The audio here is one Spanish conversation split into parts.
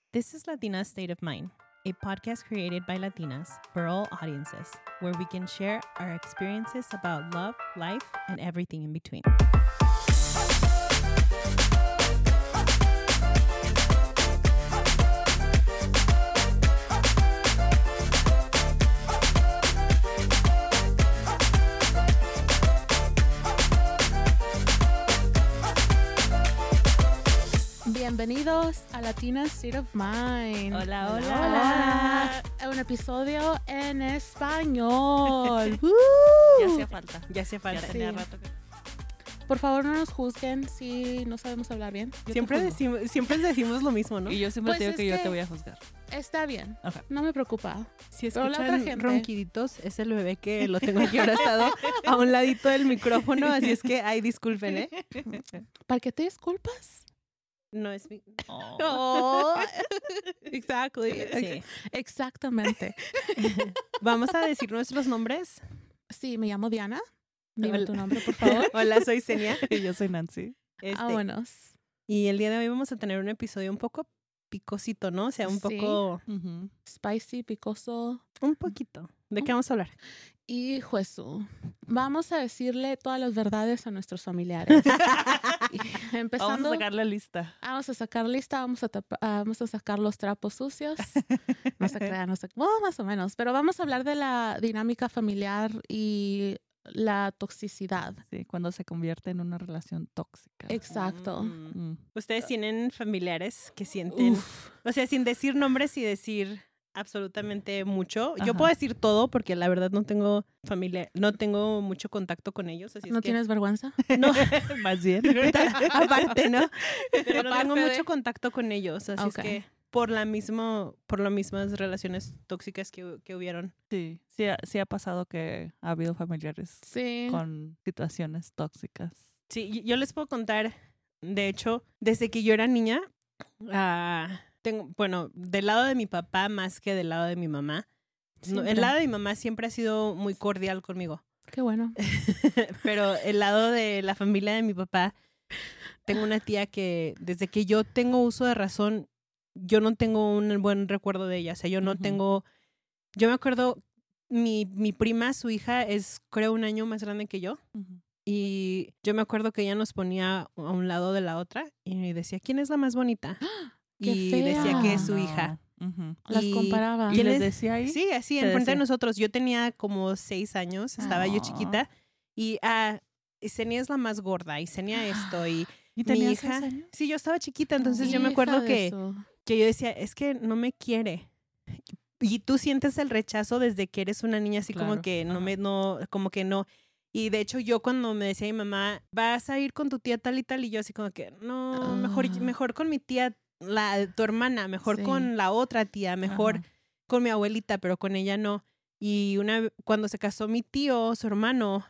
This is Latina State of Mind, a podcast created by Latinas for all audiences, where we can share our experiences about love, life, and everything in between. Bienvenidos a Latina State of Mind. Hola, hola. Hola. Un episodio en español. Ya hacía falta. Ya hacía falta. Sí. Tenía rato que... Por favor, no nos juzguen si no sabemos hablar bien. Yo te Siempre juzgo. decimos lo mismo, ¿no? Y yo siempre Pues te digo es que yo que- te voy a juzgar. Está bien. Ok. No me preocupa. Si Pero la otra escuchan gente- ronquiditos, es el bebé que lo tengo aquí abrazado a un ladito del micrófono, así es que, ay, disculpen, ¿eh? ¿Para qué te disculpas? No es mi... Oh. Exactly. Sí. Exactamente. Vamos a decir nuestros nombres. Sí, me llamo Diana. Dime Hola. tu nombre, por favor. Hola, soy Senia. Y yo soy Nancy. Vámonos. Y el día de hoy vamos a tener un episodio un poco picosito, ¿no? O sea, un Sí. poco... Spicy, picoso. Un poquito. ¿De qué vamos a hablar? Y Jesús, vamos a decirle todas las verdades a nuestros familiares. Y empezando, Vamos a sacar la lista. vamos a sacar lista, vamos a sacar los trapos sucios. No se crean, más o menos. Pero vamos a hablar de la dinámica familiar y la toxicidad. Sí, cuando se convierte en una relación tóxica. Exacto. Mm. ¿Ustedes tienen familiares que sienten... Uf, O sea, sin decir nombres y decir absolutamente mucho. Yo Ajá. puedo decir todo porque la verdad no tengo familia, no tengo mucho contacto con ellos. Así ¿no es que, tienes vergüenza? No, Más bien. aparte, ¿no? Pero no tengo Aparte de- mucho contacto con ellos. Así Ok. es que por las mismas relaciones tóxicas que hubieron. Sí, sí ha pasado que ha habido familiares Sí. con situaciones tóxicas. Sí, yo les puedo contar, de hecho, desde que yo era niña, bueno, del lado de mi papá más que del lado de mi mamá. No, Siempre. el lado de mi mamá siempre ha sido muy cordial conmigo. Qué bueno. Pero el lado de la familia de mi papá, tengo una tía que desde que yo tengo uso de razón, yo no tengo un buen recuerdo de ella. O sea, yo no Ujú. tengo... Yo me acuerdo, mi prima, su hija, es creo un año más grande que yo. Y yo me acuerdo que ella nos ponía a un lado de la otra y decía, ¿quién es la más bonita? ¡Qué Y fea! decía que es su No. hija. Ujú. Las Y- comparaba. ¿Y ¿Quién les es? decía ahí? Sí, así, Te enfrente de decía. nosotros. Yo tenía como 6 años, estaba yo Ah. chiquita. Y Senia es la más gorda y Senia esto. Y ¿Y mi tenías hija, 6 años? sí, yo estaba chiquita, entonces yo me Hija acuerdo de que eso. yo decía, es que no me quiere. Y tú sientes el rechazo desde que eres una niña, así como Claro, que ajá. como que no. Y de hecho yo cuando me decía mi mamá, vas a ir con tu tía tal y tal, y yo así como que, no, mejor con mi tía, tu hermana, mejor Sí. con la otra tía, mejor Ajá. con mi abuelita, pero con ella no. Y cuando se casó mi tío, su hermano,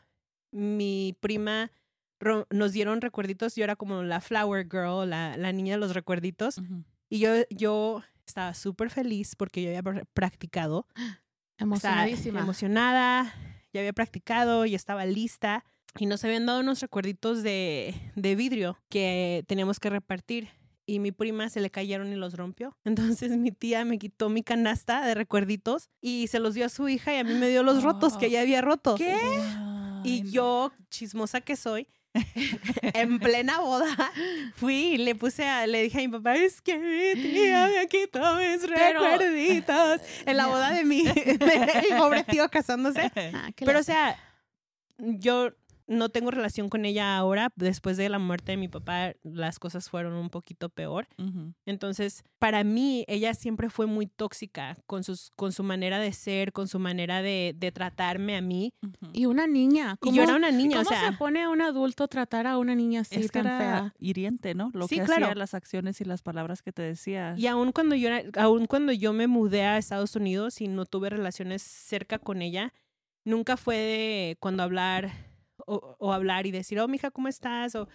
mi prima, nos dieron recuerditos. Yo era como la flower girl, la niña de los recuerditos. Ujú. Y yo estaba súper feliz porque yo había practicado. O sea, Emocionadísima. emocionada, ya había practicado, ya estaba lista. Y nos habían dado unos recuerditos de vidrio que teníamos que repartir. Y mi prima se le cayeron y los rompió. Entonces mi tía me quitó mi canasta de recuerditos y se los dio a su hija y a mí me dio los rotos que ella había roto. ¿Qué? Y Ay, no. yo, chismosa que soy, en plena boda, fui y le dije a mi papá, es que mi tía me quitó mis Pero- recuerditos en la boda de mi pobre tío casándose. Ah, qué Pero, o lástima. sea, yo no tengo relación con ella ahora. Después de la muerte de mi papá, las cosas fueron un poquito peor. Ujú. Entonces, para mí, ella siempre fue muy tóxica con su manera de ser, con su manera de tratarme a mí. Ujú. Y una niña. Y yo era una niña, ¿Cómo o sea... se pone a un adulto tratar a una niña así Es que tan era fea? hiriente, ¿no? Lo Sí, que claro. hacía, las acciones y las palabras que te decía. Y aun cuando yo me mudé a Estados Unidos y no tuve relaciones cerca con ella, nunca fue de cuando hablar o hablar y decir, oh, mija, ¿cómo estás? O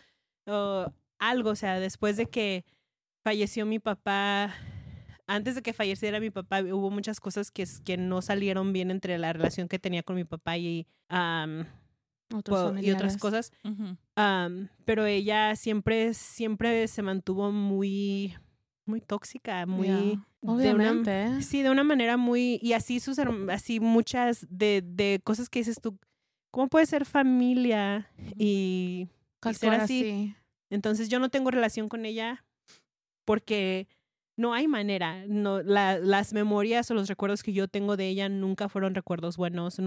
algo, o sea, después de que falleció mi papá, antes de que falleciera mi papá, hubo muchas cosas que no salieron bien entre la relación que tenía con mi papá y Otros y otras familiares. cosas. Ujú. Pero ella siempre se mantuvo muy muy tóxica, muy... Yeah. de una- Obviamente. sí, de una manera muy... Y así así muchas de cosas que dices tú, ¿cómo puede ser familia y ser Actuar así? Entonces yo no tengo relación con ella porque no hay manera. No, las memorias o los recuerdos que yo tengo de ella nunca fueron recuerdos buenos.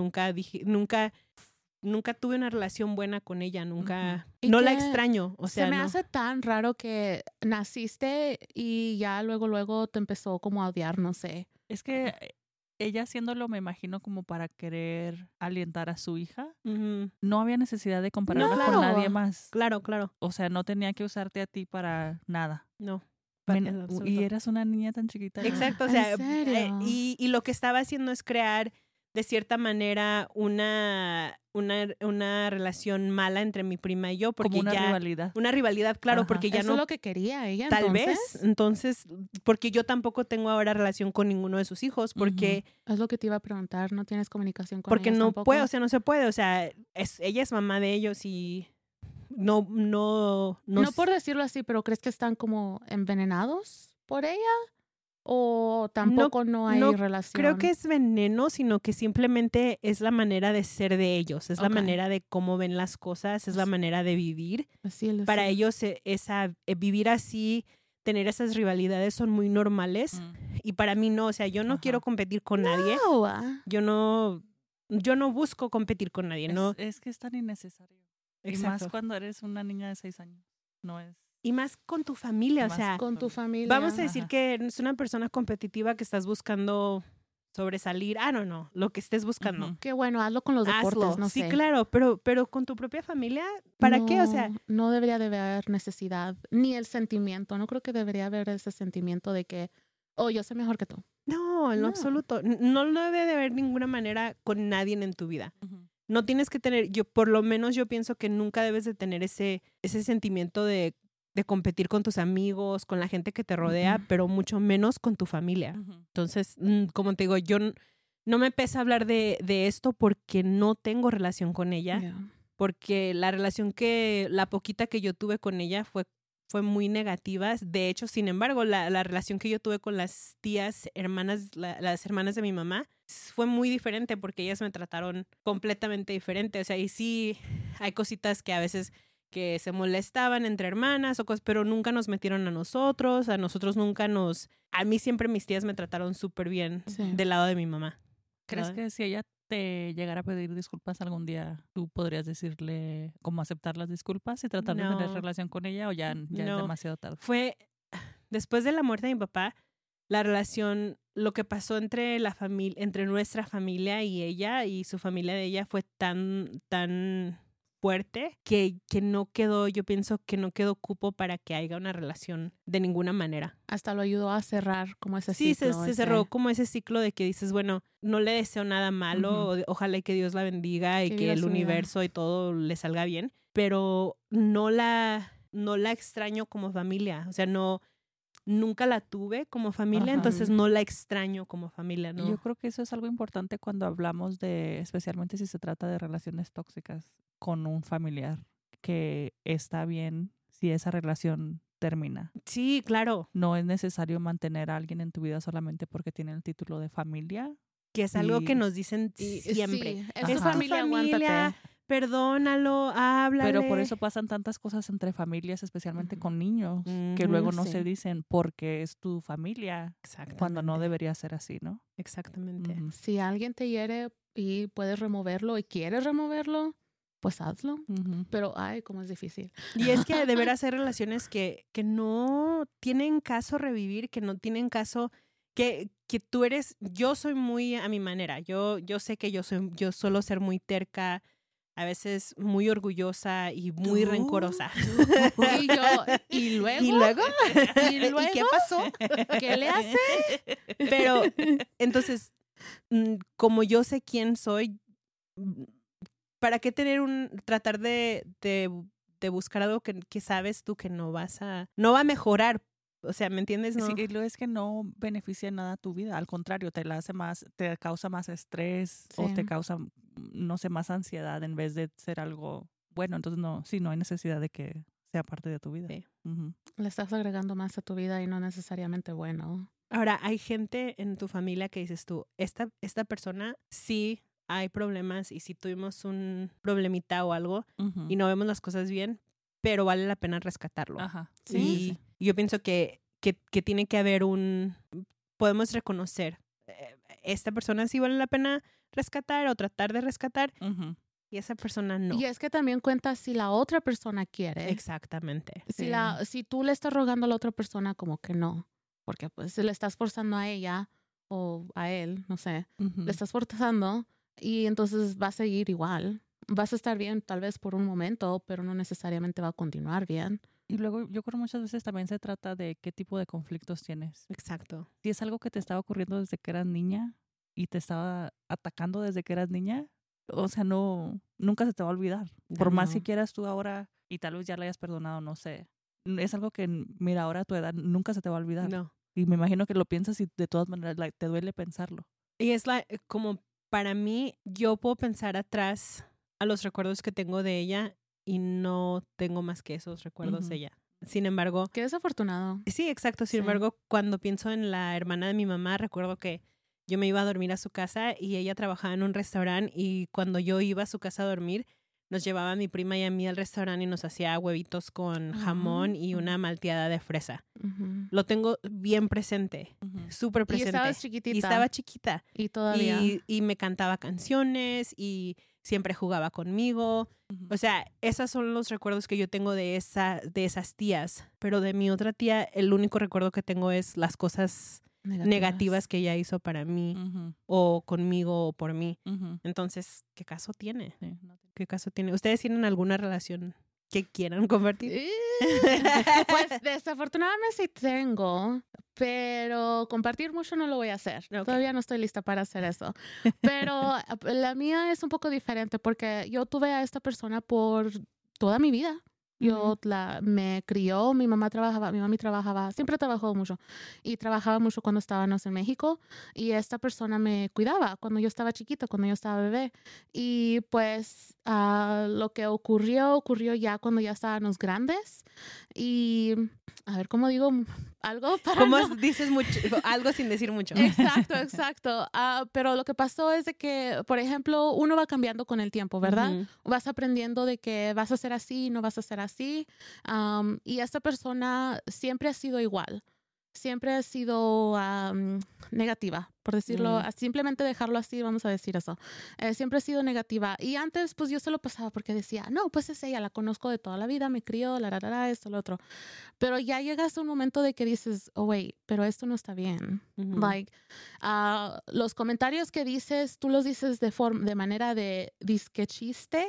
Nunca tuve una relación buena con ella. Nunca. Y No la que extraño. O sea, se me no. hace tan raro que naciste y ya luego te empezó como a odiar, no sé. Es que ella haciéndolo, me imagino, como para querer alientar a su hija. Ujú. No había necesidad de compararla No, con claro. nadie más. Claro, claro. O sea, no tenía que usarte a ti para nada. No. Men- y eras una niña tan chiquita. Exacto, o ¿En sea, serio? y lo que estaba haciendo es crear de cierta manera una relación mala entre mi prima y yo, porque Como una ya rivalidad. una rivalidad, claro, Ajá. porque ya Eso no, es lo que quería ella, tal entonces. vez, entonces, porque yo tampoco tengo ahora relación con ninguno de sus hijos, porque Es lo que te iba a preguntar, ¿no tienes comunicación con porque ellas no tampoco? puedo, o sea, no se puede, o sea, ella es mamá de ellos y no No por decirlo así, pero ¿crees que están como envenenados por ella? ¿O tampoco no hay no relación? creo que es veneno, sino que simplemente es la manera de ser de ellos, es la Ok. manera de cómo ven las cosas, es la Sí. manera de vivir. Así es, Para sí. ellos vivir así, tener esas rivalidades son muy normales Mm. y para mí no, o sea, yo no Ajá. quiero competir con nadie, No, ah. yo no busco competir con nadie, ¿no? Es que es tan innecesario. Y Exacto. más cuando eres una niña de 6 años. No es. Y más con tu familia, o Más sea, Con tu familia. vamos a decir Ajá. que es una persona competitiva que estás buscando sobresalir, no, lo que estés buscando. Ujú. Qué bueno, hazlo con los deportes, Hazlo. no Sí, sé. claro, pero con tu propia familia, ¿para qué? O sea, No debería de haber necesidad, ni el sentimiento. No creo que debería haber ese sentimiento de que, oh, yo sé mejor que tú. no, en lo No. absoluto. No debe de haber ninguna manera con nadie en tu vida. Ujú. No tienes que tener, por lo menos yo pienso que nunca debes de tener ese sentimiento de competir con tus amigos, con la gente que te rodea, Ujú. pero mucho menos con tu familia. Ujú. Entonces, como te digo, yo no me pesa hablar de esto porque no tengo relación con ella, Yeah. porque la poquita que yo tuve con ella fue muy negativa. De hecho, sin embargo, la relación que yo tuve con las tías, hermanas, las hermanas de mi mamá, fue muy diferente porque ellas me trataron completamente diferente. O sea, y sí, hay cositas que a veces que se molestaban entre hermanas o cosas, pero nunca nos metieron a nosotros nunca a mí siempre mis tías me trataron súper bien Sí. del lado de mi mamá. ¿Crees ¿Verdad? que si ella te llegara a pedir disculpas algún día, tú podrías decirle cómo aceptar las disculpas y tratar de tener No. relación con ella o ya es No. demasiado tarde? Fue después de la muerte de mi papá, la relación, lo que pasó entre nuestra familia y ella y su familia de ella fue tan fuerte que no quedó, yo pienso que no quedó cupo para que haya una relación de ninguna manera. Hasta lo ayudó a cerrar como ese Sí, ciclo. se cerró como ese ciclo de que dices, bueno, no le deseo nada malo, ojalá y que Dios la bendiga y Que que viva el su vida. universo y todo le salga bien, pero no la extraño como familia, o sea, nunca la tuve como familia, Ajá. entonces no la extraño como familia, Y ¿no? yo creo que eso es algo importante cuando hablamos de, especialmente si se trata de relaciones tóxicas con un familiar, que está bien si esa relación termina. Sí, claro, No es necesario mantener a alguien en tu vida solamente porque tiene el título de familia. que es algo que Y- nos dicen siempre. Sí, Ajá. es tu familia, aguántate. Perdónalo, háblale. Pero por eso pasan tantas cosas entre familias, especialmente Ujú. con niños, que Ujú, luego no sí. se dicen porque es tu familia, cuando no Exactamente. debería ser así, ¿no? Exactamente. Ujú. Si alguien te hiere y puedes removerlo y quieres removerlo, pues hazlo. Ujú. Pero, ay, cómo es difícil. Y es que de veras hay relaciones que no tienen caso revivir, que no tienen caso, que tú eres, yo soy muy a mi manera, yo sé que yo suelo ser muy terca, a veces muy orgullosa y muy ¿Tú? rencorosa. Y yo, ¿y luego? ¿Y luego? ¿Y luego? ¿Y qué pasó? ¿Qué le hace? Pero entonces, como yo sé quién soy, ¿para qué tratar de buscar algo que sabes tú que no va a mejorar? O sea, ¿me entiendes? No. Sí, y lo es que no beneficia en nada tu vida, al contrario, te causa más estrés o Sí. te causa, no sé, más ansiedad en vez de ser algo bueno. Entonces, no hay necesidad de que sea parte de tu vida. Sí. Ujú. Le estás agregando más a tu vida y no necesariamente bueno. Ahora, hay gente en tu familia que dices tú, esta persona sí hay problemas y sí tuvimos un problemita o algo Ujú. y no vemos las cosas bien, pero vale la pena rescatarlo. Ajá. Sí. Y yo pienso que tiene que haber podemos reconocer, esta persona sí vale la pena rescatar o tratar de rescatar Ujú. y esa persona no. Y es que también cuenta si la otra persona quiere. Exactamente. Sí. Si tú le estás rogando a la otra persona como que no, porque pues le estás forzando a ella o a él, no sé, Ujú. le estás forzando y entonces va a seguir igual. Vas a estar bien tal vez por un momento, pero no necesariamente va a continuar bien. Y luego yo creo muchas veces también se trata de qué tipo de conflictos tienes. Exacto. Si es algo que te estaba ocurriendo desde que eras niña y te estaba atacando desde que eras niña, o sea, nunca se te va a olvidar. Por más No. que quieras tú ahora y tal vez ya le hayas perdonado, no sé. Es algo que, mira, ahora a tu edad nunca se te va a olvidar. No. Y me imagino que lo piensas y de todas maneras te duele pensarlo. Y es como para mí, yo puedo pensar atrás a los recuerdos que tengo de ella y no tengo más que esos recuerdos Ujú. de ella. Sin embargo, Qué desafortunado. sí, exacto. Sin Sí. embargo, cuando pienso en la hermana de mi mamá, recuerdo que yo me iba a dormir a su casa y ella trabajaba en un restaurante y cuando yo iba a su casa a dormir, nos llevaba a mi prima y a mí al restaurante y nos hacía huevitos con jamón y una malteada de fresa. Ujú. Lo tengo bien presente, súper Y presente. estabas chiquitita. Y estaba chiquita. Y todavía. Y me cantaba canciones y siempre jugaba conmigo. Ujú. O sea, esos son los recuerdos que yo tengo de esas tías. Pero de mi otra tía, el único recuerdo que tengo es las cosas negativas que ella hizo para mí Ujú. o conmigo o por mí. Ujú. Entonces, ¿qué caso tiene? Sí, no te- ¿Qué caso tiene? ¿Ustedes tienen alguna relación que quieran compartir? Pues desafortunadamente sí tengo, pero compartir mucho no lo voy a hacer. Ok. Todavía no estoy lista para hacer eso. Pero la mía es un poco diferente porque yo tuve a esta persona por toda mi vida. Me crió, mi mami trabajaba, siempre trabajó mucho y trabajaba mucho cuando estábamos en México y esta persona me cuidaba cuando yo estaba chiquita, cuando yo estaba bebé y pues lo que ocurrió ya cuando ya estábamos grandes y a ver, ¿cómo digo? Algo para ¿Cómo no- dices mucho? Algo sin decir mucho. Exacto. Pero lo que pasó es de que, por ejemplo, uno va cambiando con el tiempo, ¿verdad? Ujú. Vas aprendiendo de que vas a ser así, no vas a ser así. Y esta persona siempre ha sido igual. Siempre ha sido negativa, por decirlo, simplemente dejarlo así, vamos a decir eso. Siempre ha sido negativa. Y antes, pues yo se lo pasaba porque decía, no, pues es ella, la conozco de toda la vida, me crió, esto, lo otro. Pero ya llegas a un momento de que dices, oh, wait, pero esto no está bien. Ujú. Like, los comentarios que dices, tú los dices de manera de disque chiste,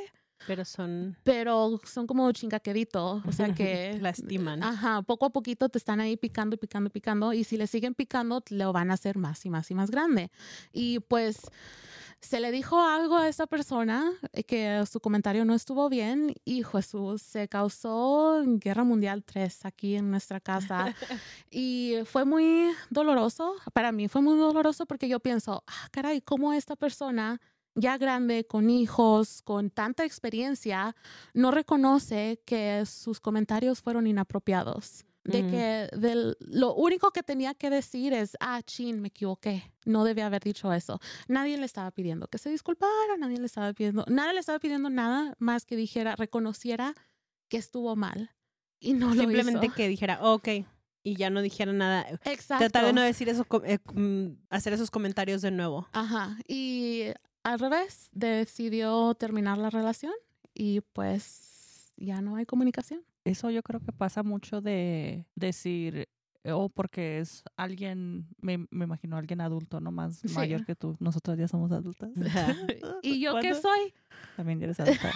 pero son como chingaquedito, o sea que lastiman. Ajá, poco a poquito te están ahí picando y si le siguen picando lo van a hacer más y más y más grande. Y pues se le dijo algo a esa persona que su comentario no estuvo bien y Jesús se causó Guerra Mundial 3 aquí en nuestra casa y fue muy doloroso, para mí fue muy doloroso porque yo pienso, caray, ¿cómo esta persona ya grande, con hijos, con tanta experiencia, no reconoce que sus comentarios fueron inapropiados? Lo único que tenía que decir es, chin, me equivoqué, no debía haber dicho eso. Nadie le estaba pidiendo que se disculpara, nadie le estaba pidiendo nada más que reconociera que estuvo mal y no Simplemente lo hizo. que dijera, ok, y ya no dijera nada. Exacto. Tratar de no decir eso, hacer esos comentarios de nuevo. Ajá, y al revés, decidió terminar la relación y pues ya no hay comunicación. Eso yo creo que pasa mucho de decir, porque es alguien, me imagino alguien adulto, no más Sí. mayor que tú. Nosotros ya somos adultas. ¿Y yo qué ¿Cuándo? soy? También eres adulta.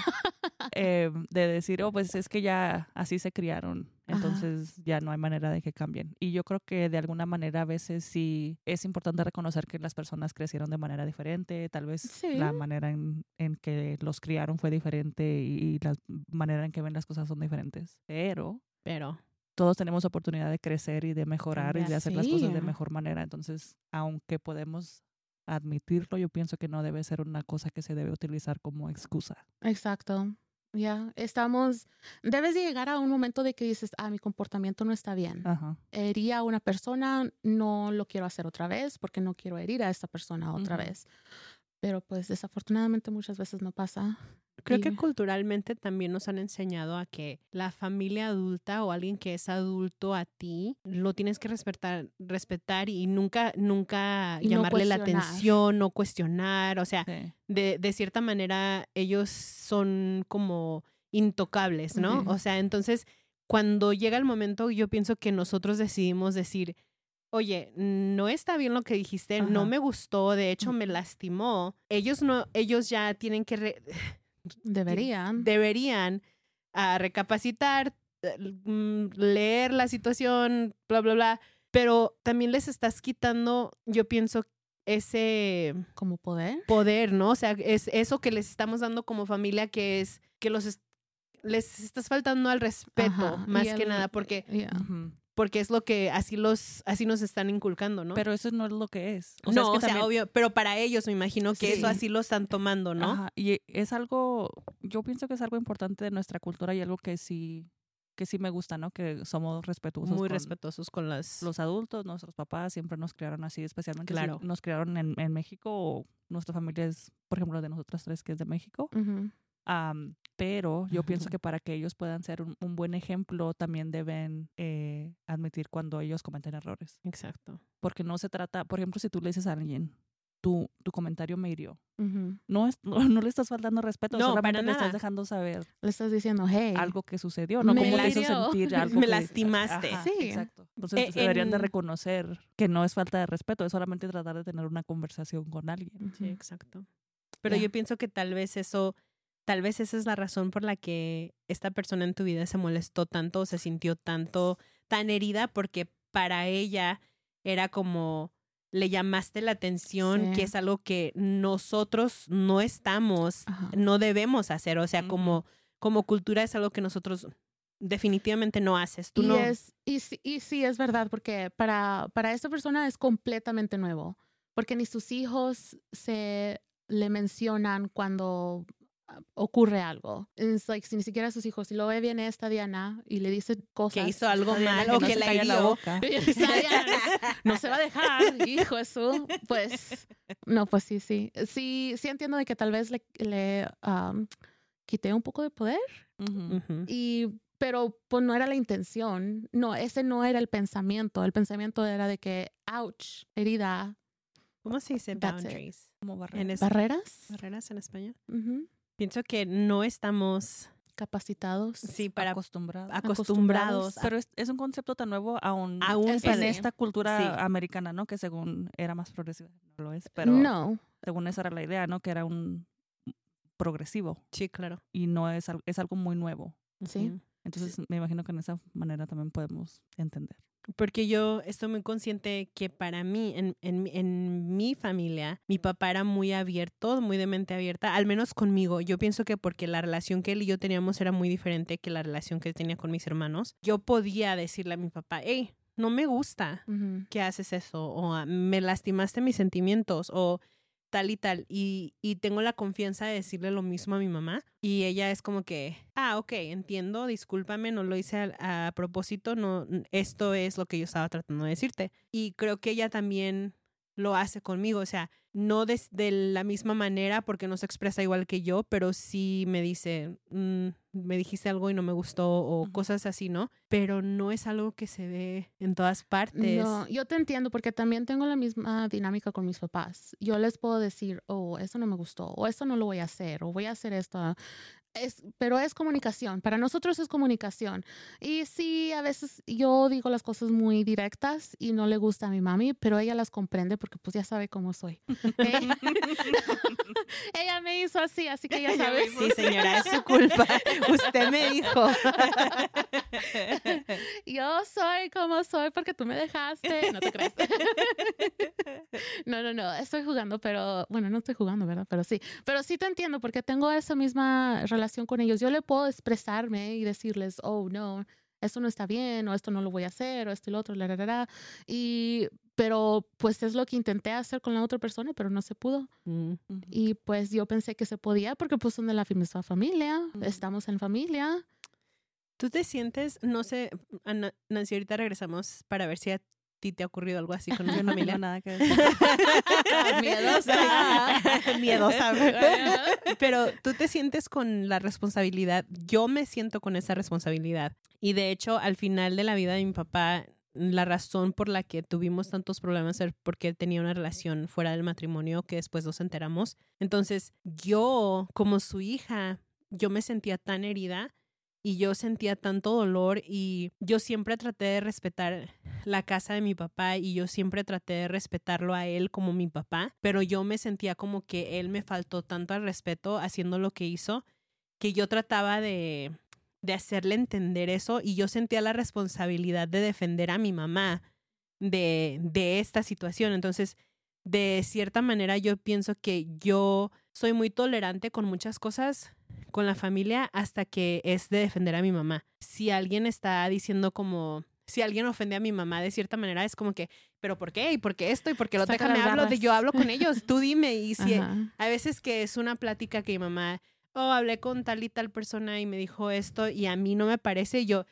De decir, pues es que ya así se criaron, entonces ya no hay manera de que cambien. Y yo creo que de alguna manera a veces sí es importante reconocer que las personas crecieron de manera diferente, tal vez Sí. la manera en que los criaron fue diferente y la manera en que ven las cosas son diferentes. Pero todos tenemos oportunidad de crecer y de mejorar y de hacer las cosas de Sí. mejor manera. Entonces, aunque podemos admitirlo, yo pienso que no debe ser una cosa que se debe utilizar como excusa. Exacto. Debes de llegar a un momento de que dices, mi comportamiento no está bien. Ajá. Herí a una persona, no lo quiero hacer otra vez porque no quiero herir a esta persona otra Ujú. vez. Pero pues desafortunadamente muchas veces no pasa. Creo que Y- culturalmente también nos han enseñado a que la familia adulta o alguien que es adulto a ti lo tienes que respetar y nunca Y no llamarle la cuestionar. atención, no cuestionar. O sea, Sí. de cierta manera ellos son como intocables, ¿no? Ujú. O sea, entonces cuando llega el momento, yo pienso que nosotros decidimos decir, oye, no está bien lo que dijiste, no Ajá. me gustó, de hecho me Ujú. lastimó. Ellos ya tienen que Deberían. recapacitar, leer la situación, bla, bla, bla, pero también les estás quitando, yo pienso, ese Como poder. poder, ¿no? O sea, es eso que les estamos dando como familia, que es que les estás faltando al respeto, Ajá. más Y que nada, porque Ujú. es lo que así nos están inculcando, ¿no? Pero eso no es lo que es. no, es que o sea, también- obvio, pero para ellos me imagino que eso Sí. así lo están tomando, ¿no? Ajá, y es algo, yo pienso que es algo importante de nuestra cultura y algo que sí me gusta, ¿no? Que somos respetuosos Muy con respetuosos con los adultos, nuestros papás siempre nos criaron así, especialmente Claro. si nos criaron en México o nuestra familia es, por ejemplo, de nosotras tres que es de México. Ujú. Pero yo pienso que para que ellos puedan ser un buen ejemplo, también deben admitir cuando ellos cometen errores. Exacto. Porque no se trata, por ejemplo, si tú le dices a alguien, tu comentario me hirió. Ujú. No le estás faltando respeto, No, solamente para le nada. estás dejando saber Le estás diciendo, hey. algo que sucedió, no Me como te hizo hirió. sentir algo Me que- lastimaste. Ajá, Sí. exacto. Entonces pues, deberían de en- reconocer que no es falta de respeto, es solamente tratar de tener una conversación con alguien. Sí, Ujú. exacto. Pero Ya. yo pienso que tal vez esa es la razón por la que esta persona en tu vida se molestó tanto o se sintió tan herida, porque para ella era como le llamaste la atención, Sí. que es algo que nosotros no Ajá. no debemos hacer. O sea, Ujú. como cultura es algo que nosotros definitivamente no haces. Tú no. Y sí, es verdad, porque para esta persona es completamente nuevo, porque ni sus hijos se le mencionan cuando ocurre algo. Es like, si ni siquiera sus hijos, si lo ve viene esta Diana y le dice cosas. Que hizo algo Está bien, mal que o no que se la calle la hirió. boca. Esta Diana no se va a dejar, hijo eso. Pues, no, pues sí. Sí entiendo de que tal vez le quité un poco de poder. Ujú. Ujú. Pero pues no era la intención. No, ese no era el pensamiento. El pensamiento era de que, ouch, herida, ¿Cómo se dice That's it. boundaries? Como barrera. En barreras. barreras en español. Ujú. Pienso que no estamos Capacitados. sí para acostumbrado. acostumbrados. Pero es un concepto tan nuevo aún Aún Eso en sí. esta cultura Sí. americana, ¿no? Que según era más progresiva. No lo es, pero No. según esa era la idea, ¿no? Que era un progresivo Sí, claro. y no es algo muy nuevo. Sí. Ujú. Entonces me imagino que en esa manera también podemos entender. Porque yo estoy muy consciente que para mí, en mi familia, mi papá era muy abierto, muy de mente abierta, al menos conmigo. Yo pienso que porque la relación que él y yo teníamos era muy diferente que la relación que él tenía con mis hermanos. Yo podía decirle a mi papá, hey, no me gusta Ujú. que haces eso, o me lastimaste mis sentimientos, o tal y tal. Y tengo la confianza de decirle lo mismo a mi mamá. Y ella es como que, ok, entiendo, discúlpame, no lo hice a propósito, no, esto es lo que yo estaba tratando de decirte. Y creo que ella también lo hace conmigo, o sea, no de la misma manera porque no se expresa igual que yo, pero sí me dice, me dijiste algo y no me gustó o Ujú. cosas así, ¿no? Pero no es algo que se ve en todas partes. No, yo te entiendo porque también tengo la misma dinámica con mis papás. Yo les puedo decir, oh, eso no me gustó, o esto no lo voy a hacer, o voy a hacer esto. Pero es comunicación. Para nosotros es comunicación. Y sí, a veces yo digo las cosas muy directas y no le gusta a mi mami, pero ella las comprende porque pues ya sabe cómo soy. Ella me hizo así que ya sabe. Sí, señora, es su culpa. Usted me dijo. Yo soy como soy porque tú me dejaste. No te creas. No, estoy jugando, pero bueno, no estoy jugando, ¿verdad? Pero sí te entiendo porque tengo esa misma relación con ellos. Yo le puedo expresarme y decirles, oh, no, esto no está bien, o esto no lo voy a hacer, o esto y lo otro, pero pues es lo que intenté hacer con la otra persona, pero no se pudo. Mm. Y pues yo pensé que se podía porque pues son de la misma familia, Ujú. estamos en familia. ¿Tú te sientes, no sé, Nancy, ahorita regresamos para ver si a ti te ha ocurrido algo así con Yo una no familia? tengo nada que decir. Miedosa. Miedosa. Pero tú te sientes con la responsabilidad. Yo me siento con esa responsabilidad. Y de hecho, al final de la vida de mi papá, la razón por la que tuvimos tantos problemas es porque él tenía una relación fuera del matrimonio que después nos enteramos. Entonces, yo, como su hija, yo me sentía tan herida y yo sentía tanto dolor y yo siempre traté de respetar la casa de mi papá y yo siempre traté de respetarlo a él como mi papá, pero yo me sentía como que él me faltó tanto al respeto haciendo lo que hizo que yo trataba de hacerle entender eso y yo sentía la responsabilidad de defender a mi mamá de esta situación. Entonces, de cierta manera, yo pienso que yo soy muy tolerante con muchas cosas con la familia hasta que es de defender a mi mamá. Si alguien está diciendo como, si alguien ofende a mi mamá de cierta manera, es como que, ¿pero por qué? ¿Y por qué esto? ¿Y por qué lo Saca déjame las hablo? garras. Yo hablo con ellos, tú dime. Y si Ajá. a veces que es una plática que mi mamá, hablé con tal y tal persona y me dijo esto y a mí no me parece, yo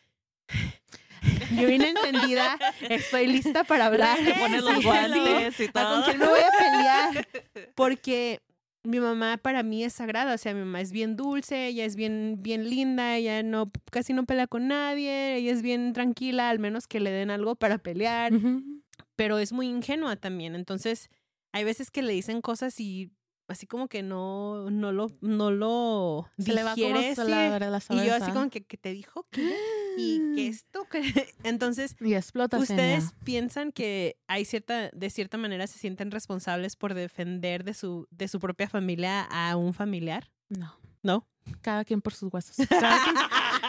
vine encendida, estoy lista para hablar. Te pones los Sí, guantes y ¿con todo. quién me voy a pelear? Porque mi mamá para mí es sagrada, o sea, mi mamá es bien dulce, ella es bien linda, ella no casi no pelea con nadie, ella es bien tranquila, al menos que le den algo para pelear, Ujú. pero es muy ingenua también. Entonces, hay veces que le dicen cosas y así como que no lo Se le va como digiere, sí. la Y yo así cabeza. como que te dijo qué y que esto que entonces Y explota, ¿ustedes Senia. piensan que hay de cierta manera se sienten responsables por defender de su propia familia a un familiar? No. ¿No? Cada quien por sus huesos. Cada quien-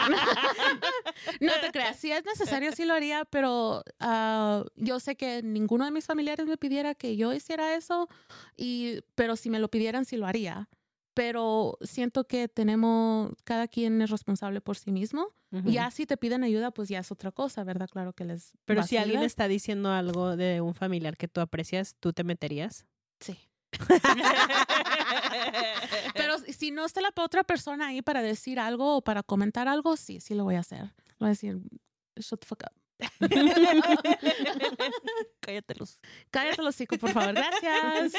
No te creas, si es necesario sí lo haría, pero yo sé que ninguno de mis familiares me pidiera que yo hiciera eso, pero si me lo pidieran sí lo haría. Pero siento que cada quien es responsable por sí mismo. Ujú. Ya si te piden ayuda, pues ya es otra cosa, ¿verdad? Claro que les Pero vas si a alguien ayudar. está diciendo algo de un familiar que tú aprecias, ¿tú te meterías? Sí. Pero si no está la otra persona ahí para decir algo o para comentar algo, sí lo voy a hacer. Voy a decir, shut the fuck up. Cállatelos. Cállate los hocico, por favor. Gracias.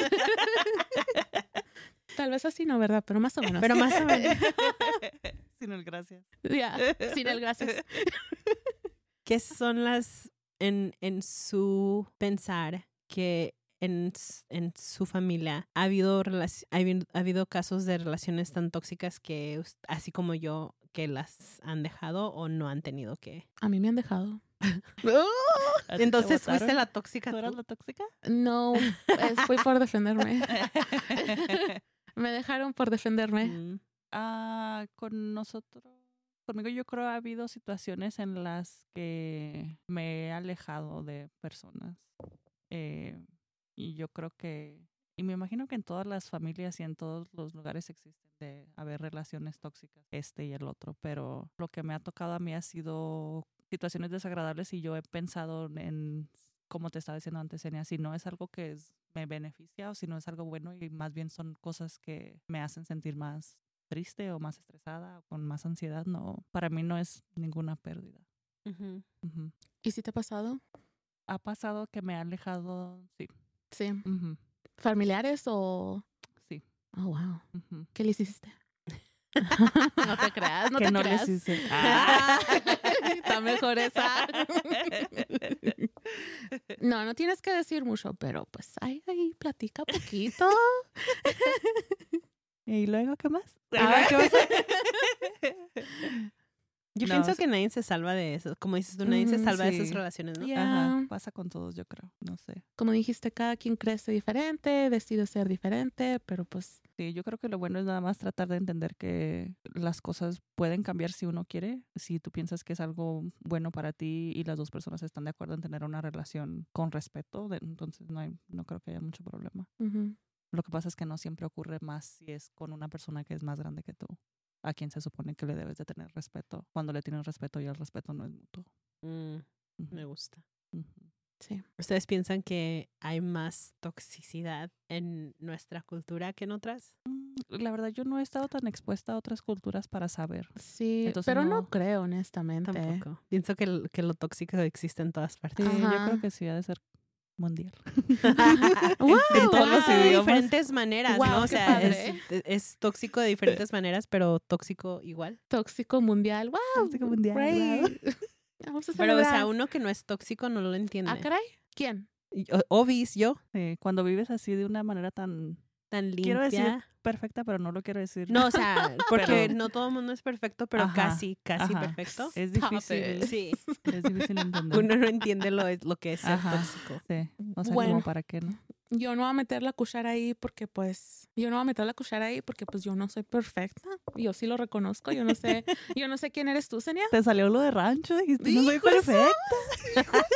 Tal vez así no, ¿verdad? Pero más o menos. Pero más o menos. Sin el gracias. Ya, sin el gracias. ¿Qué son las en su pensar que en su familia ha habido casos de relaciones tan tóxicas que así como yo que las han dejado o no han tenido que? A mí me han dejado. ¿A ti te Entonces fuiste botaron? la tóxica ¿Tú eras tú. la tóxica? No, fui por defenderme. Me dejaron por defenderme. Mm. Conmigo yo creo ha habido situaciones en las que me he alejado de personas. Y yo creo y me imagino que en todas las familias y en todos los lugares existen de haber relaciones tóxicas, y el otro, pero lo que me ha tocado a mí ha sido situaciones desagradables y yo he pensado en, como te estaba diciendo antes, Enia, si no es algo que me beneficia o si no es algo bueno y más bien son cosas que me hacen sentir más triste o más estresada o con más ansiedad, no, para mí no es ninguna pérdida. Ujú. Ujú. ¿Y si te ha pasado? Ha pasado que me ha alejado, sí. Sí. Ujú. ¿Familiares o...? Sí. Oh, wow. Ujú. ¿Qué le hiciste? No te creas, no Que te no creas. les hice. Está mejor esa. No tienes que decir mucho, pero pues ahí platica poquito. ¿Y luego qué más? Ah, ¿qué vas a- Yo No, pienso que nadie se salva de eso. Como dices tú, nadie se salva de esas sí. relaciones, ¿no? Ya. Ajá, pasa con todos, yo creo. No sé. Como dijiste, cada quien crece diferente, decide ser diferente, pero pues Sí, yo creo que lo bueno es nada más tratar de entender que las cosas pueden cambiar si uno quiere. Si tú piensas que es algo bueno para ti y las dos personas están de acuerdo en tener una relación con respeto, entonces no creo que haya mucho problema. ujú. Lo que pasa es que no siempre ocurre más si es con una persona que es más grande que tú. a quien se supone que le debes de tener respeto. Cuando le tienes respeto y el respeto no es mutuo. Me gusta. Sí. ¿Ustedes piensan que hay más toxicidad en nuestra cultura que en otras? La verdad, yo no he estado tan expuesta a otras culturas para saber. Sí, Entonces, pero no no. creo, honestamente. Tampoco. Pienso que lo tóxico existe en todas partes. Sí, yo Ajá. creo que sí ha de ser mundial. ¡Wow! En todos los Wow. de diferentes maneras, Wow, ¿no? O qué sea, padre. es tóxico de diferentes maneras, pero tóxico igual. Tóxico mundial. ¡Wow! Tóxico mundial, Great. Vamos a Pero, o sea, celebrar. uno que no es tóxico no lo entiende. ¿Ah, caray? ¿Quién? Obis, yo, Cuando vives así de una manera tan tan limpia. Quiero decir perfecta, pero no lo quiero decir. No, o sea, porque Pero- no todo el mundo es perfecto, pero Ajá, casi ajá. perfecto. Es Stop difícil. it. Sí, Es difícil entender. uno no entiende lo que es ser Ajá. tóxico. Sí. O sea, Bueno. como para qué, ¿no? Yo no voy a meter la cuchara ahí porque pues yo no soy perfecta. Yo sí lo reconozco. Yo no sé quién eres tú, Senia. Te salió lo de rancho, dijiste, no soy Hijo de su- perfecta.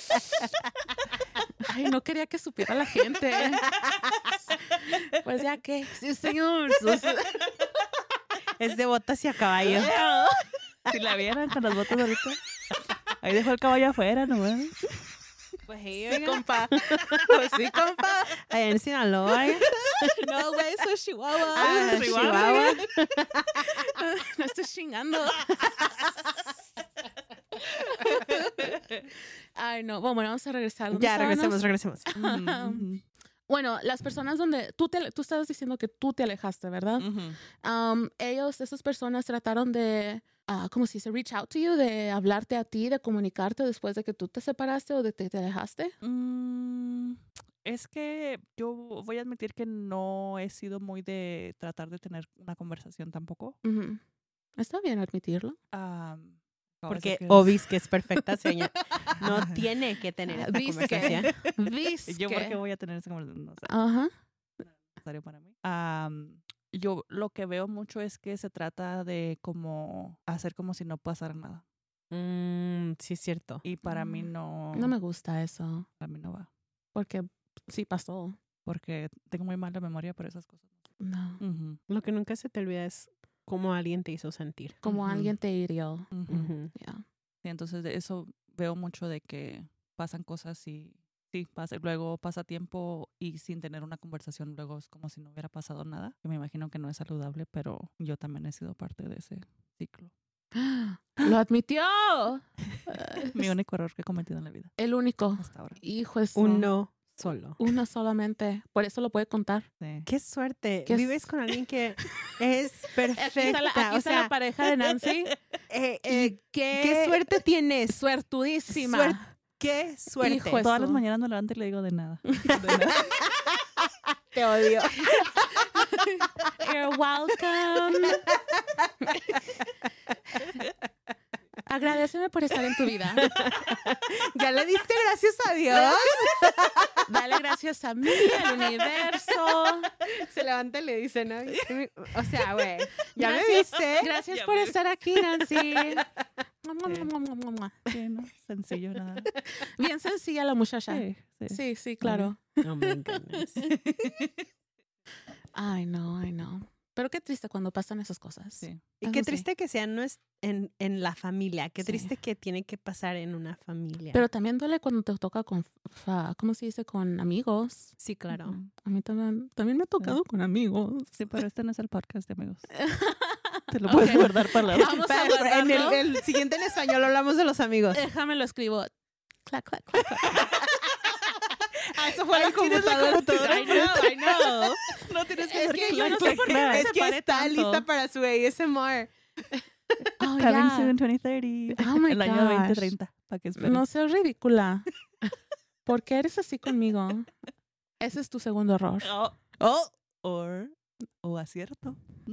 Ay, no quería que supiera la gente. Pues ya que. Sí, señor. Es de botas y a caballo. Si la vieran con las botas ahorita. Ahí dejó el caballo afuera, ¿no? Pues Sí, compa. Pues sí, compa. allá en Sinaloa. No, güey, eso es Chihuahua. Ah, Chihuahua. No estoy chingando. Ay, no. Bueno, vamos a regresar. ¿Dónde Ya, estábamos? regresemos. Bueno, las personas donde tú estabas diciendo que tú te alejaste, ¿verdad? Esas personas trataron de, ¿cómo se dice? Reach out to you, de hablarte a ti, de comunicarte después de que tú te separaste o de que te alejaste. Es que yo voy a admitir que no he sido muy de tratar de tener una conversación tampoco. Ujú. Está bien admitirlo. Porque Obis, que es perfecta, no tiene que tener esta Viste. conversación. ¿Viste? Yo porque voy a tener esa conversación, no sé, Ajá. necesario para mí. Yo lo que veo mucho es que se trata de como hacer como si no pasara nada. Sí, es cierto. Y para mí no, No me gusta eso, para mí no va. porque sí pasó. Porque tengo muy mala memoria para esas cosas. No. Ujú, Lo que nunca se te olvida es cómo alguien te hizo sentir. Como Ujú. alguien te hirió. ujú. Yeah. Sí, entonces de eso veo mucho de que pasan cosas y sí, luego pasa tiempo y sin tener una conversación, luego es como si no hubiera pasado nada. Que me imagino que no es saludable, pero yo también he sido parte de ese ciclo. ¡Lo admitió! Mi único error que he cometido en la vida El único. hasta ahora. Hijo de su- Uno solo. Uno solamente. Por eso lo puede contar. Sí. Qué suerte. Qué Vives con alguien que es perfecta. Aquí está o la sea, pareja de Nancy. ¿qué suerte tienes? Suertudísima. Qué suerte. Hijo de Todas las su- mañanas me levanto y le digo de nada. Te odio. You're welcome. Agradeceme por estar en tu vida. ¿Ya le diste gracias a Dios? Dale gracias a mí, al universo. Se levanta y le dice, ¿no? O sea, güey, ¿ya me Gracias. viste? Gracias Ya por me- estar aquí, Nancy. Sí, ¿no? Sencillo, nada. Bien sencilla la muchacha. Sí. Sí, claro. Oh my goodness. Ay, no. Pero qué triste cuando pasan esas cosas. Sí. Y Eso qué sí. triste que sea no es en la familia. Qué Sí. triste que tiene que pasar en una familia. Pero también duele cuando te toca con, ¿cómo se dice? Con amigos. sí, claro. Ujú. A mí también me ha tocado con amigos. Sí, pero este no es el podcast de amigos. Te lo puedes Ok. guardar para la Vamos a Para- en guardarlo. el siguiente en español hablamos de los amigos. Déjame lo escribo. Clac, clac, clac, clac. Eso fue la computadora. I know. No tienes Es que yo no sé por qué me Es que separé está tanto. lista para su ASMR. Oh, Coming yeah. soon 2030. Oh my el año gosh. 2030. Para que esperen. No seas ridícula. ¿Por qué eres así conmigo? Ese es tu segundo error. O acierto.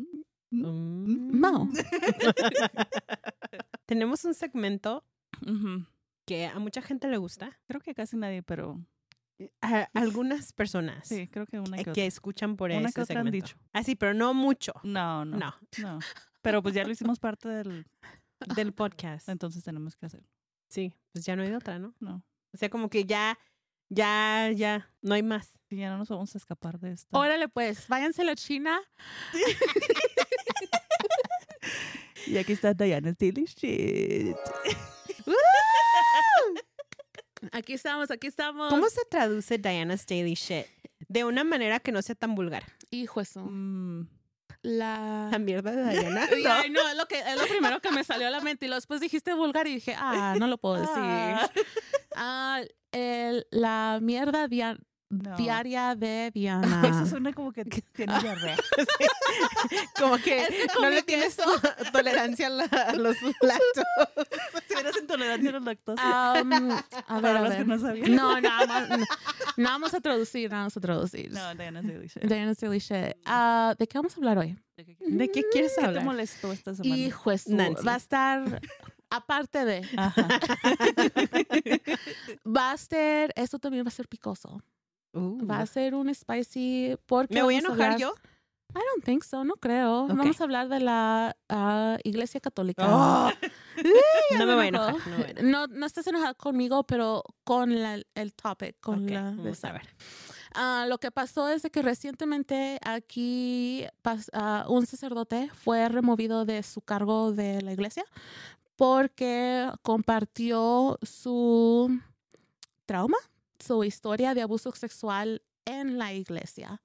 No. Tenemos un segmento Ujú. que a mucha gente le gusta. Creo que casi nadie, pero A algunas personas sí, creo que una que que otra. escuchan por Una ese que otra han segmento. dicho. Ah, sí, pero no mucho No. No. Pero pues ya lo hicimos parte del... del podcast. Entonces tenemos que hacerlo. Sí, pues ya no hay de otra, ¿no? No. O sea, como que ya, no hay más. Y ya no nos vamos a escapar de esto. Órale, pues, váyanse a la China. Y aquí está Diana Staley Shit. Aquí estamos. ¿Cómo se traduce Diana's Daily Shit? De una manera que no sea tan vulgar. Hijo eso. Mm, La mierda de Diana. Ay, no, es lo primero que me salió a la mente. Y luego después dijiste vulgar y dije, no lo puedo decir. La mierda no. diaria de Eso Diana. suena como que tiene diarrea. Como que no le tienes tolerancia a los lácteos. Si eres intolerante a los lactosa. A Para ver, los que no sabían. No, vamos a traducir. No, Diana's Daily Shit. Diana's Daily Shit. ¿De qué vamos a hablar hoy? ¿De qué quieres ¿Qué te hablar? molestó esta semana? Hijo de su- Nancy. va a estar, aparte de, Ajá. va a ser, esto también va a ser picoso. Va a ser un spicy porque ¿Me voy a vamos enojar hablar- yo? I don't think so, no creo. Ok. Vamos a hablar de la Iglesia Católica. Oh. Ya No me voy a enojó. enojar. No me voy a enojar. No estás enojada conmigo, pero con el topic, con Ok, la de vamos esa. a ver. Lo que pasó es de que recientemente aquí un sacerdote fue removido de su cargo de la iglesia porque compartió su trauma, su historia de abuso sexual en la iglesia.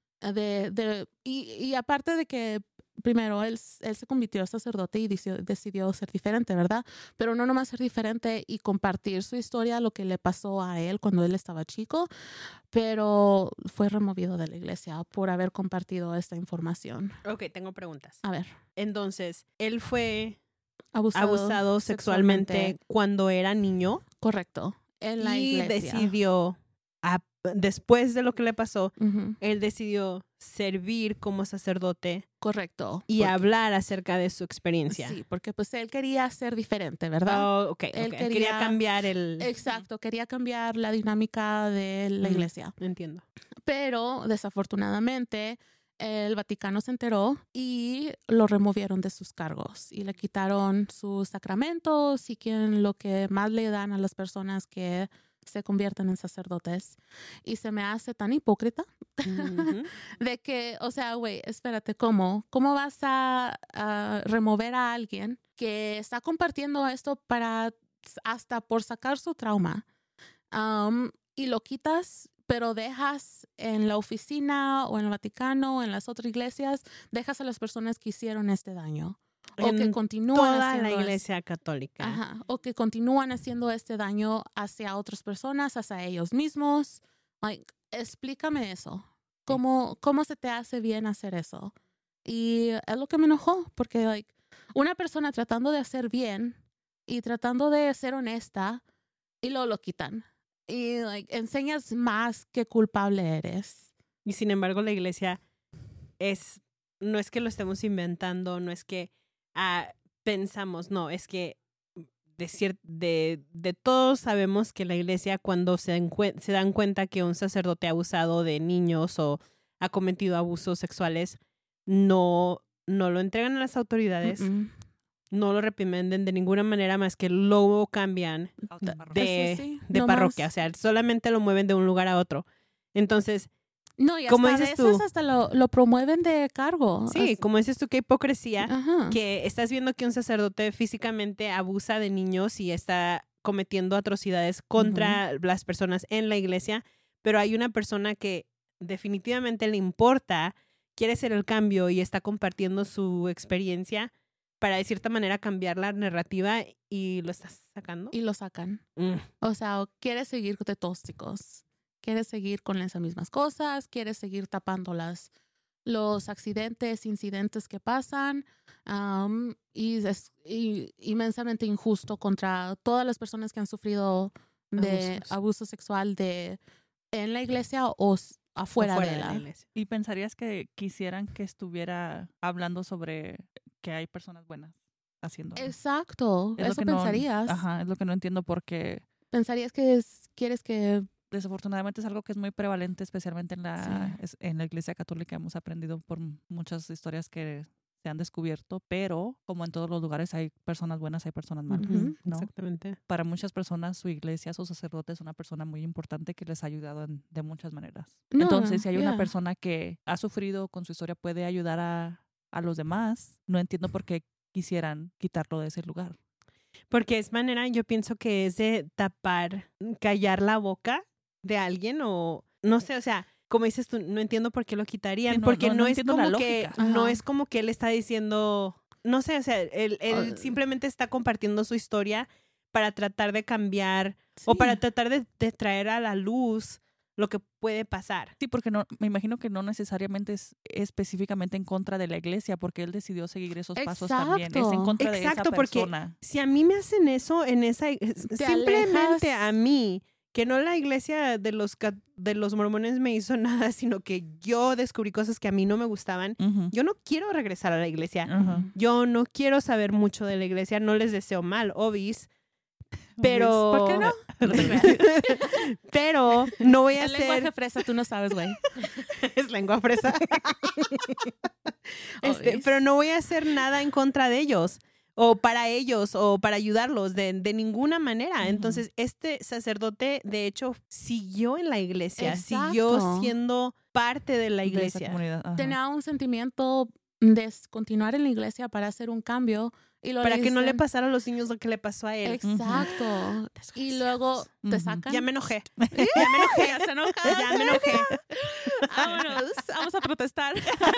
Y aparte de que primero él se convirtió en sacerdote y decidió ser diferente, ¿verdad? Pero no nomás ser diferente y compartir su historia, lo que le pasó a él cuando él estaba chico, pero fue removido de la iglesia por haber compartido esta información. Ok, tengo preguntas. A ver, Entonces, él fue abusado abusado sexualmente cuando era niño Correcto, en la y iglesia. decidió, después de lo que le pasó, Ujú, él decidió servir como sacerdote correcto. y Porque- hablar acerca de su experiencia. Sí, porque pues él quería ser diferente, ¿verdad? Oh, ok, Él ok. quería- Quería cambiar el... Exacto, quería cambiar la dinámica de la Ujú. iglesia. Entiendo. Pero desafortunadamente el Vaticano se enteró y lo removieron de sus cargos y le quitaron sus sacramentos y lo que más le dan a las personas que se convierten en sacerdotes. Y se me hace tan hipócrita Ujú. de que, o sea, güey, espérate, ¿cómo vas a remover a alguien que está compartiendo esto para hasta por sacar su trauma? Y lo quitas, pero dejas en la oficina o en el Vaticano o en las otras iglesias, dejas a las personas que hicieron este daño o que En continúan toda la haciendo iglesia católica. Ajá, o que continúan haciendo este daño hacia otras personas, hacia ellos mismos. Like, explícame eso. ¿Cómo se te hace bien hacer eso? Y es lo que me enojó, porque like, una persona tratando de hacer bien y tratando de ser honesta y lo quitan. Y like, enseñas más que culpable eres. Y sin embargo, la iglesia no es que lo estemos inventando, no es que pensamos, no, es que de todos sabemos que la iglesia cuando se dan cuenta que un sacerdote ha abusado de niños o ha cometido abusos sexuales, no lo entregan a las autoridades, Mm-mm. no lo reprimenden de ninguna manera más que luego cambian de, Eso sí, de nomás- parroquia, o sea, solamente lo mueven de un lugar a otro. Entonces, No, y como hasta a dices veces tú. hasta lo promueven de cargo. sí, como dices tú, qué hipocresía. Ajá. Que estás viendo que un sacerdote físicamente abusa de niños y está cometiendo atrocidades contra las personas en la iglesia, pero hay una persona que definitivamente le importa, quiere hacer el cambio y está compartiendo su experiencia para de cierta manera cambiar la narrativa y lo estás sacando. Y lo sacan. Mm. O sea, o quieres seguir de tóxicos, quieres seguir con esas mismas cosas, quieres seguir tapando los accidentes, incidentes que pasan, y es inmensamente injusto contra todas las personas que han sufrido de Abusos. abuso sexual en la iglesia o afuera de la. iglesia. ¿Y pensarías que quisieran que estuviera hablando sobre que hay personas buenas haciendo? Exacto, Es lo eso que no- pensarías. Ajá, es lo que no entiendo porque Pensarías que quieres que. desafortunadamente es algo que es muy prevalente, especialmente en la iglesia católica. Hemos aprendido por muchas historias que se han descubierto, pero como en todos los lugares hay personas buenas, hay personas malas. Ujú, ¿no? Exactamente. Para muchas personas su iglesia, su sacerdote es una persona muy importante que les ha ayudado de muchas maneras. No, Entonces, si hay una yeah. persona que ha sufrido con su historia, puede ayudar a los demás. No entiendo por qué quisieran quitarlo de ese lugar. Porque es manera, yo pienso que es de tapar, callar la boca de alguien o no sé, o sea, como dices tú, no entiendo por qué lo quitarían, Sí, no, porque no no es entiendo la como que, lógica. no Ajá. es como que él está diciendo, no sé, o sea, él simplemente está compartiendo su historia para tratar de cambiar o Sí. para tratar de traer a la luz lo que puede pasar. Sí, porque no, me imagino que no necesariamente es específicamente en contra de la iglesia, porque él decidió seguir esos pasos también. Es en Exacto. contra de esa Exacto, porque persona. si a mí me hacen eso en esa, simplemente alejas. a mí, que no la iglesia de los mormones me hizo nada, sino que yo descubrí cosas que a mí no me gustaban. Ujú. Yo no quiero regresar a la iglesia. Ajá. Yo no quiero saber mucho de la iglesia. No les deseo mal, obis. Pero... ¿Por qué no? Pero no voy a El lenguaje hacer... fresa, tú no sabes, güey. Es lengua fresa. Obis. Pero no voy a hacer nada en contra de ellos o para ayudarlos de ninguna manera. Ujú. Entonces, este sacerdote, de hecho, siguió en la iglesia, Exacto. siguió siendo parte de la De esa iglesia. comunidad. Ajá. Tenía un sentimiento de continuar en la iglesia para hacer un cambio. Y lo Para que no le dicen- pasara a los niños lo que le pasó a él. Exacto. Y luego te Ujú. sacan. Ya me enojé. Ya me enojé. Ya se enoja. Ya me enojé. Vámonos. Vamos a protestar.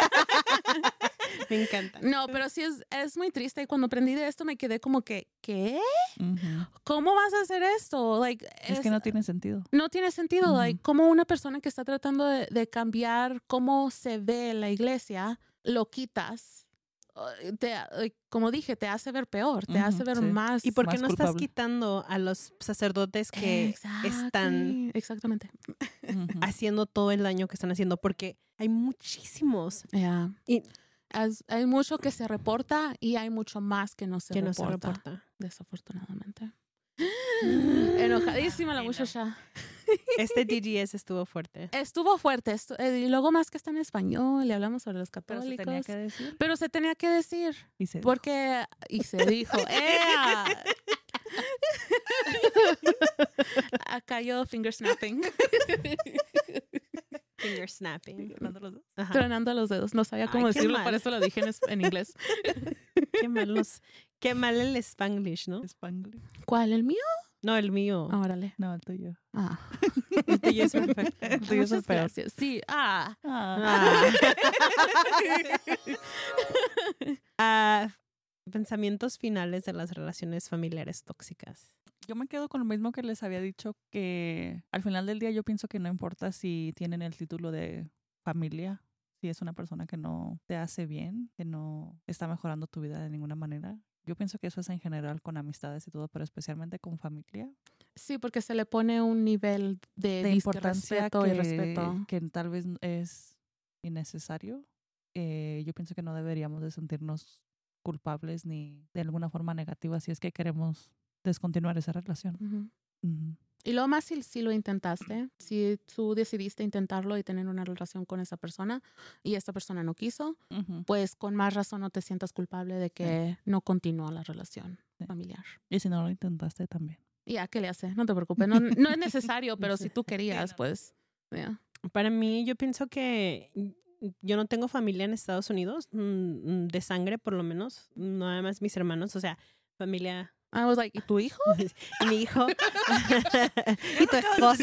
Me encanta. No, pero sí es muy triste. Y cuando aprendí de esto me quedé como que, ¿qué? Ujú. ¿Cómo vas a hacer esto? Like, Es que no tiene sentido. no tiene sentido. Ujú. Like, como una persona que está tratando de cambiar cómo se ve la iglesia, lo quitas. Como dije, te hace ver peor, te Ujú, hace ver sí. más. ¿Y por qué Más no estás culpable. quitando a los sacerdotes que están Exactamente. Ujú. haciendo todo el daño que están haciendo? Porque hay muchísimos Yeah. Y- Hay mucho que se reporta y hay mucho más que no se que no reporta. se reporta. Desafortunadamente. Enojadísima la muchacha. Este DGS estuvo fuerte. Estuvo fuerte. Y luego más que está en español, le hablamos sobre los Pero católicos. se tenía que decir. Pero se tenía que decir. Y se Porque, y se dijo, ¡ea! Cayó finger snapping, Finger snapping. Ajá. tronando los dedos. No sabía cómo Ay, qué decirlo, mal. por eso lo dije en inglés. Qué mal el Spanglish, ¿no? Spanglish. ¿Cuál? ¿El mío? No, el mío. Órale. No, el tuyo. Ah. El tuyo es perfecto. El tuyo es el Muchas peor. gracias. Sí. Ah. Ah. Ah, pensamientos finales de las relaciones familiares tóxicas. Yo me quedo con lo mismo que les había dicho, que al final del día yo pienso que no importa si tienen el título de familia, si es una persona que no te hace bien, que no está mejorando tu vida de ninguna manera. Yo pienso que eso es en general con amistades y todo, pero especialmente con familia. Sí, porque se le pone un nivel de Importancia respeto y respeto. que tal vez es innecesario. Yo pienso que no deberíamos de sentirnos culpables ni de alguna forma negativa si es que queremos descontinuar esa relación. Ujú. Ujú. Y lo más si lo intentaste, si tú decidiste intentarlo y tener una relación con esa persona y esta persona no quiso, Ujú. pues con más razón no te sientas culpable de que no continúa la relación Sí. familiar. Y si no lo intentaste también. Y ya, ¿qué le hace? No te preocupes. No, no es necesario, pero Sí. si tú querías, pues... yeah. Para mí, yo pienso que yo no tengo familia en Estados Unidos, de sangre por lo menos, nada más mis hermanos, o sea, familia. I was like, ¿y tu hijo? Y mi hijo. ¿Y tu esposo?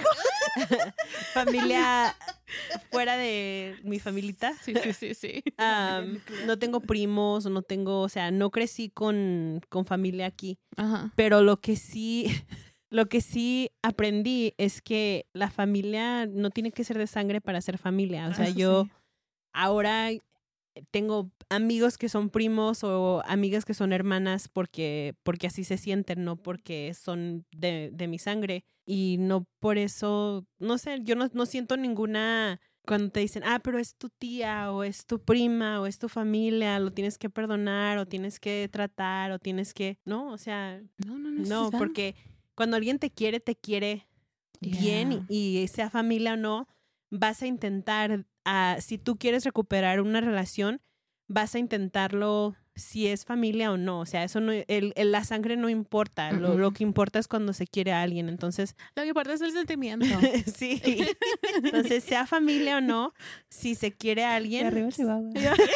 Familia fuera de mi familita. Sí, sí, sí. No tengo primos, no tengo, o sea, no crecí con familia aquí. Ajá. Pero lo que sí aprendí es que la familia no tiene que ser de sangre para ser familia. O sea, Eso yo sí. ahora tengo amigos que son primos o amigas que son hermanas porque así se sienten, no porque son de mi sangre. Y no por eso, no sé, yo no siento ninguna... Cuando te dicen, pero es tu tía o es tu prima o es tu familia, lo tienes que perdonar o tienes que tratar o tienes que... No, o sea, No no, necesitas. porque cuando alguien te quiere bien Yeah. y sea familia o no, vas a intentar, si tú quieres recuperar una relación, vas a intentarlo si es familia o no. O sea, eso no, la sangre no importa. Lo que importa es cuando se quiere a alguien. Entonces, Lo que importa es el sentimiento. sí. Entonces, sea familia o no, si se quiere a alguien. Y arriba Chihuahua.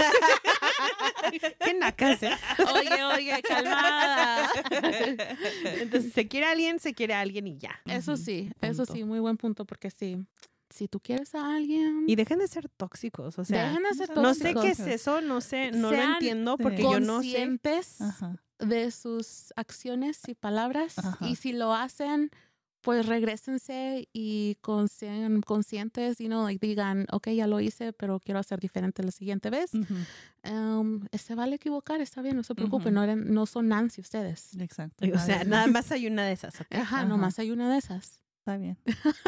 Qué nacas, ¿eh? Oye, calmada. Entonces, se quiere a alguien y ya. Eso sí, Punto. muy buen punto, porque sí, si tú quieres a alguien, Y dejen de ser tóxicos. O sea, dejen de ser no sé tóxicos. qué es eso, no sé, no lo Sean entiendo porque sí. yo no sé. conscientes Ajá. de sus acciones y palabras. Ajá. Y si lo hacen, pues regrésense y sean conscientes y no digan, ok, ya lo hice, pero quiero hacer diferente la siguiente vez. Se vale equivocar, está bien, no se preocupen, no son Nancy ustedes. Exacto. O sea, nada más hay una de esas. ¿Ok? Ajá, Ajá. nomás hay una de esas. Está bien.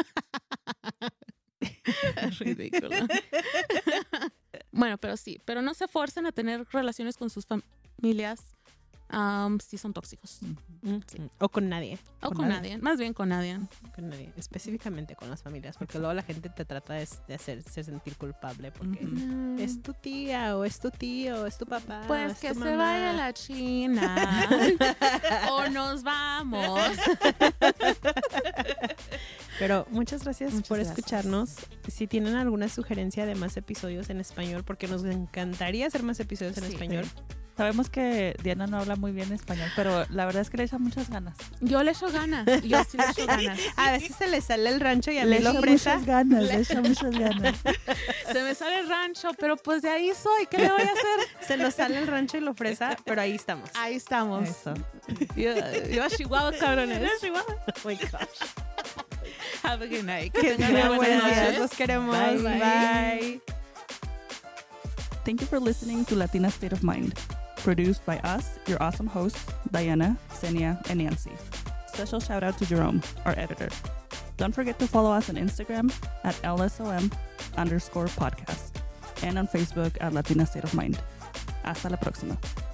Es ridículo. Bueno, pero no se forcen a tener relaciones con sus familias si son tóxicos. O con nadie. O Con con nadie. nadie, más bien con nadie. Con nadie. Específicamente con las familias. Porque luego la gente te trata de hacerse sentir culpable. Porque Mm. es tu tía o es tu tío o es tu papá. Pues es que tu se mamá. vaya a la China. O nos vamos. Pero muchas gracias Muchas por gracias. escucharnos. Si tienen alguna sugerencia de más episodios en español, porque nos encantaría hacer más episodios en Sí. español. Sabemos que Diana no habla muy bien español, pero la verdad es que le echa muchas ganas. Yo le echo ganas. Yo sí le echo ganas. A veces se le sale el rancho y a mí Le lo echa presa. muchas ganas, le echa muchas ganas. Se me sale el rancho, pero pues de ahí soy. ¿Qué le voy a hacer? Se nos sale el rancho y lo fresa, pero ahí estamos. Ahí estamos. Eso. Yo a Chihuahua, cabrones. Oh my gosh. Have a good night. Que tengan tengan muy buenos buenas días. noches. Los queremos. Bye. Bye. Thank you for listening to Latina State of Mind, produced by us, your awesome hosts, Diana, Senia, and Nancy. Special shout out to Jerome, our editor. Don't forget to follow us on Instagram at LSOM_podcast and on Facebook at Latina State of Mind. Hasta la próxima.